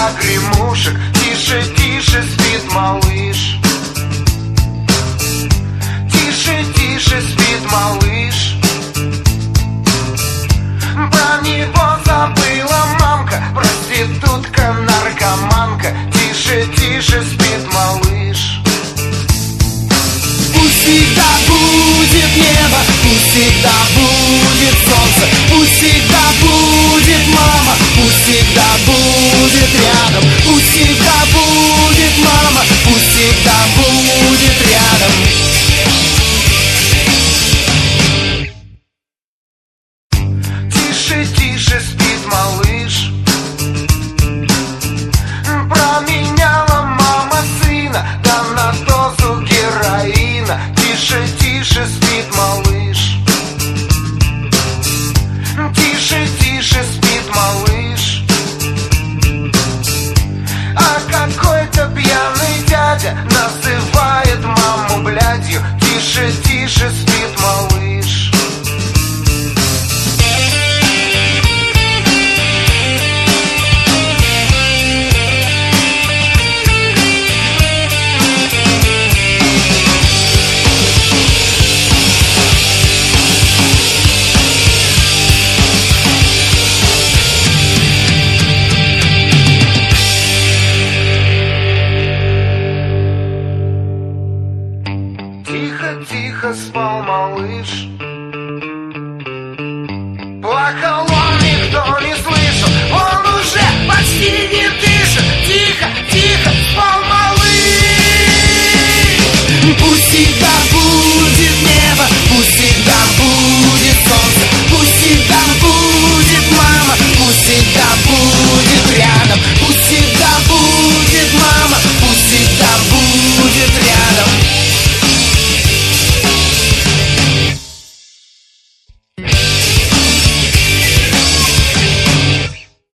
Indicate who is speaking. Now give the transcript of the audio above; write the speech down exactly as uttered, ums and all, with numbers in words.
Speaker 1: погремушек. Тише, тише спит малыш. Тише, тише спит малыш. Про него забыла мамка, проститутка, наркоманка. Тише, тише спит малыш. Пусть всегда будет небо, пусть всегда будет солнце, пусть всегда будет мама, пусть всегда будет рядом, пусть всегда будет мама, пусть всегда будет рядом. Тише, тише спит малыш. Променяла мама сына, да на дозу героина. Тише, тише спит малыш. Тише, тише спит малыш. А какой-то пьяный дядя называет маму блядью. Тише, тише спит малыш. Тихо, тихо спал малыш. Плакал